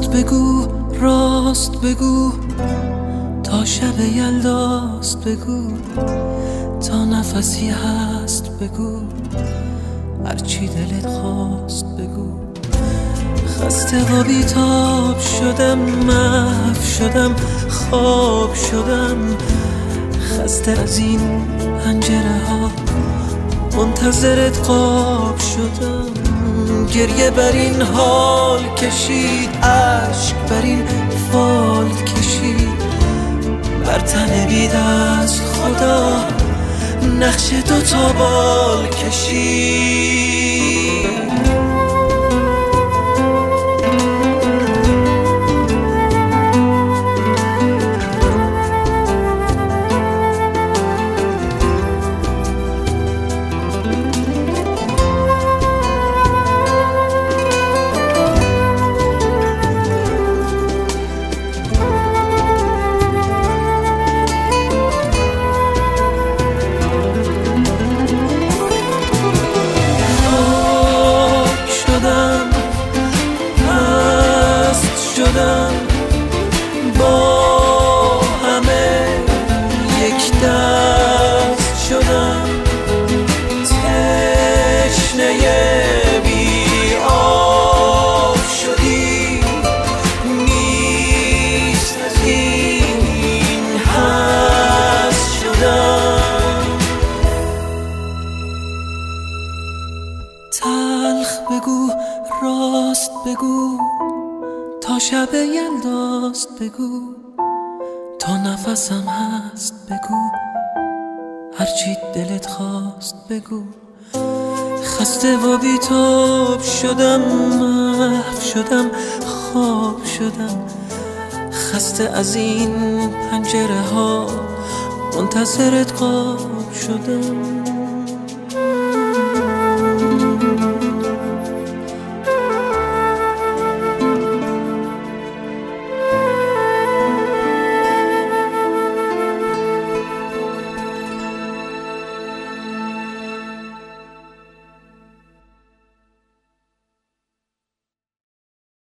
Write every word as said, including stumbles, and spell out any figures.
بگو، راست بگو، تا شب یلداست بگو، تا نفسی هست بگو، هرچی دلت خواست بگو. خسته و بیتاب شدم، محو شدم، خواب شدم، خسته از این پنجره ها، منتظرت خواب شدم. گریه بر این حال کشید، عشق بر این فال کشید، بر تن بید از خدا نقش دو تا بال کشید. با همه یک دست شدم، تشنه بی آب شدی، نیست از این هست شدم. تلخ بگو، راست بگو، تا شب یلداست بگو، تا نفسم هست بگو، هرچی دلت خواست بگو. خسته و بیتاب شدم، محو شدم، خواب شدم، خسته از این پنجره ها، منتظرت خواب شدم.